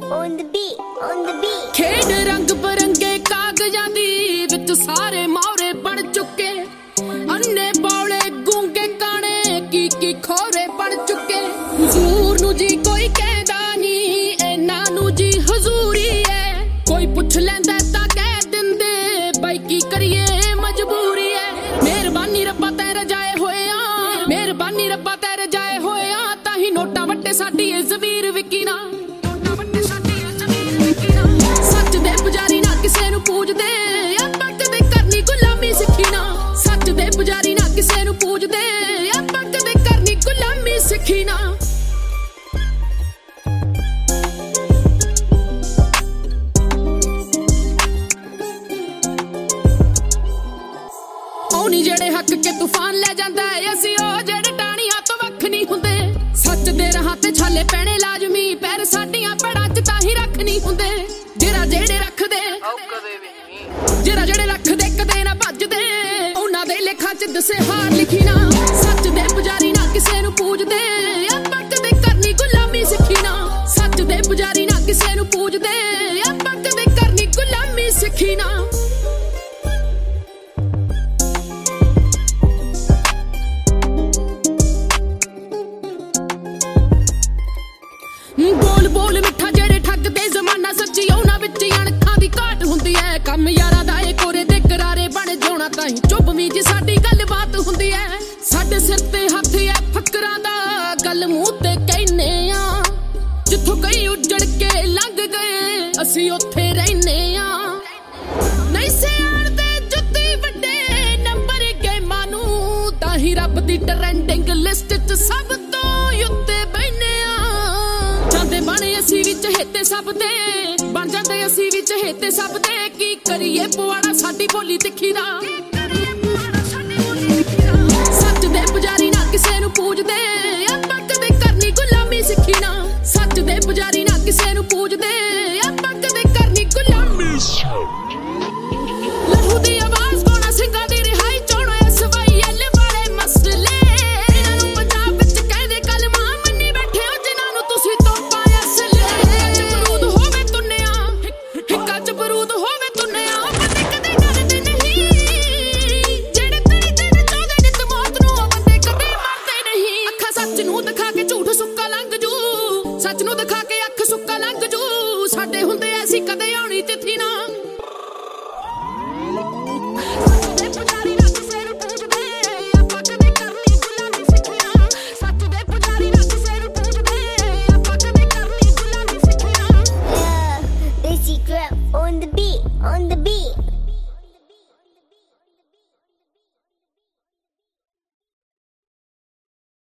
on the beat, on the beat. ਖੇਡ ਰੰਗ ਬਰੰਗੇ ਕਾਗਜ਼ਾਂ ਦੀ ਵਿੱਚ ਸਾਰੇ ਮੌਰੇ ਬਣ ਚੁੱਕੇ, ਅੰਨੇ ਬੌਲੇ ਗੂੰਗੇ ਕਾਣੇ ਕੀ ਖੋਰੇ ਬਣ ਚੁੱਕੇ। ਹਜ਼ੂਰ ਨੂੰ ਜੀ ਕੋਈ ਕਹਿੰਦਾ ਨਹੀਂ, ਇਹਨਾਂ ਨੂੰ ਜੀ ਹਜ਼ੂਰੀ ਹੈ। ਕੋਈ ਪੁੱਛ ਲੈਂਦਾ ਤਾਂ ਕਹਿ ਦਿੰਦੇ ਬਾਈ ਕੀ ਕਰੀਏ ਮਜਬੂਰੀ ਹੈ। ਮਿਹਰਬਾਨੀ ਰੱਬਾ ਤੇ ਰਜਾਏ ਹੋਇਆ, ਮਿਹਰਬਾਨੀ ਰੱਬਾ ਤੇ ਰਜਾਏ ਹੋਇਆ, ਤਾਂ ਹੀ ਨੋਟਾਂ ਵੱਟੇ ਸਾਡੀ ਇਹ ਜ਼ਮੀਰ ਵਿਕੀ ਨਾ। ਸੱਚ ਦੇ ਪੁਜਾਰੀ ਨਾ ਕਿਸੇ ਨੂੰ ਪੂਜਦੇ, ਆਪਾਂ ਕਦੇ ਕਰਨੀ ਗੁਲਾਮੀ ਸਿੱਖੀ ਨਾ। ਸੱਚ ਦੇ ਪੁਜਾਰੀ ਨਾ ਕਿਸੇ ਨੂੰ ਪੂਜਦੇ, ਆਪਾਂ ਕਦੇ ਕਰਨੀ ਗੁਲਾਮੀ ਸਿੱਖੀ ਨਾ। ਉਹ ਨੀ ਜਿਹੜੇ ਹੱਕ ਕੇ ਤੂਫਾਨ ਲੈ ਜਾਂਦਾ ਏ, ਅਸੀਂ ਉਹ ਜਿਹੜੇ ਟਾਹਣੀਆਂ ਤੋਂ ਵੱਖ ਨਹੀਂ ਹੁੰਦੇ। ਸੱਚ ਦੇ ਰਾਹਾਂ ਤੇ ਛਾਲੇ ਪੈਣੇ ਲਾਜ਼ਮੀ, ਪੈਰ ਸਾਡੀਆਂ ਪੈੜਾਂ 'ਚ ਤਾਂ ਹੀ ਰੱਖ ਨਹੀਂ ਹੁੰਦੇ। ਜਿਹੜਾ ਜਿਹੜੇ ਰੱਖਦੇ ਜਿਹੜਾ ਜਿਹੜੇ ਰੱਖਦੇ ਕਦੇ ਨਾ ਭੱਜਦੇ, ਉਹਨਾਂ ਦੇ ਲੇਖਾਂ 'ਚ ਦੱਸੇ ਹਾਰ ਲਿਖੀ ਨਾ। ਸੱਚ ਦੇ ਪੁਜਾਰੀ ਨਾ ਕਿਸੇ ਨੂੰ ਪੂਜਦੇ, ਆਪਾਂ ਕਦੇ ਕਰਨੀ ਗੁਲਾਮੀ ਸਿੱਖੀ ਨਾ। ਸੱਚ ਦੇ ਪੁਜਾਰੀ ਨਾ ਕਿਸੇ ਨੂੰ ਪੂਜਦੇ, ਆਪਾਂ ਕਦੇ ਕਰਨੀ ਗੁਲਾਮੀ ਸਿੱਖੀ ਨਾ। ਬੋਲ ਬੋਲ ਮਿੱਠਾ ਜਿਹੜੇ ਠੱਗਦੇ ਜ਼ਮਾਨਾ ਸੱਚੀ, ਉਹਨਾਂ ਵਿੱਚ ਅਣਖਾਂ ਦੀ ਘਾਟ ਹੁੰਦੀ ਹੈ। ਕੰਮ ਯਾਰਾਂ ਦਾ ਇਹ ਕੋਰੇ ਦੇ ਕਰਾਰੇ ਬਣ ਜਾਣਾ, ਤਾਂ ਹੀ ਚੁੱਭਵੀਂ ਜੀ ਸਾਡੀ ਗੱਲਬਾਤ ਹੁੰਦੀ ਹੈ। ਸਾਡੇ ਸਿਰ ਤੇ ਹੱਥ ਐ ਫੱਕਰਾਂ ਦਾ, ਗੱਲ ਮੂੰਹ ਤੇ ਕਹਿੰਨੇ ਆ। ਜਿੱਥੋਂ ਕਈ ਉੱਜੜ ਕੇ ਲੰਘ ਗਏ, ਅਸੀਂ ਉੱਥੇ ਰਹਿੰਦੇ ਆ। ਨਹੀਂ ਸਿਆਣਦੇ ਜੁੱਤੀ ਵੱਡੇ ਨੰਬਰ ਗੇਮਾਂ ਨੂੰ, ਤਾਂ ਹੀ ਰੱਬ ਦੀ ਟਰੈਂਡਿੰਗ ਲਿਸਟ 'ਚ ਸਭ ਤੋਂ ਉੱਤੇ ਬਹਿਨੇ ਆ। ਜਾਂਦੇ ਬਣੇ ਅਸੀਂ ਵੀ ਚਹੇਤੇ ਸਭ ਦੇ, ਬਣ ਜਾਂਦੇ ਅਸੀਂ ਵੀ ਚਹੇਤੇ ਸਭ ਦੇ। ਕੀ ਕਰੀਏ ਪਵਾੜਾ ਸਾਡੀ ਬੋਲੀ ਤਿੱਖੀ ਦਾ।